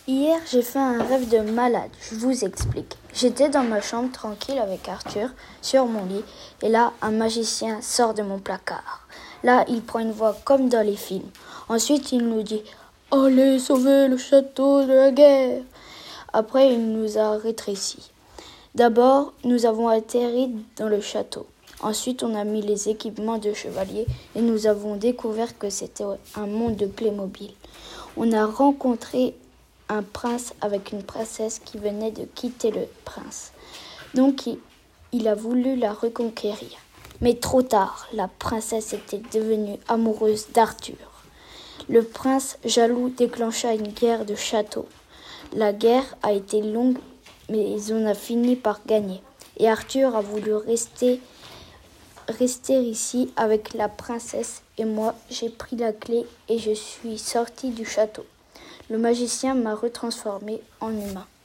Hier, j'ai fait un rêve de malade, je vous explique. J'étais dans ma chambre tranquille avec Arthur, sur mon lit, et là, un magicien sort de mon placard. Là, il prend une voix comme dans les films. Ensuite, il nous dit « Allez sauver le château de la guerre !» Après, il nous a rétrécis. D'abord, nous avons atterri dans le château. Ensuite, on a mis les équipements de chevalier et nous avons découvert que c'était un monde de Playmobil. On a rencontré un prince avec une princesse qui venait de quitter le prince. Donc, il a voulu la reconquérir. Mais trop tard, la princesse était devenue amoureuse d'Arthur. Le prince, jaloux, déclencha une guerre de château. La guerre a été longue, mais on a fini par gagner. Et Arthur a voulu rester ici avec la princesse et moi, j'ai pris la clé et je suis sortie du château. Le magicien m'a retransformée en humain.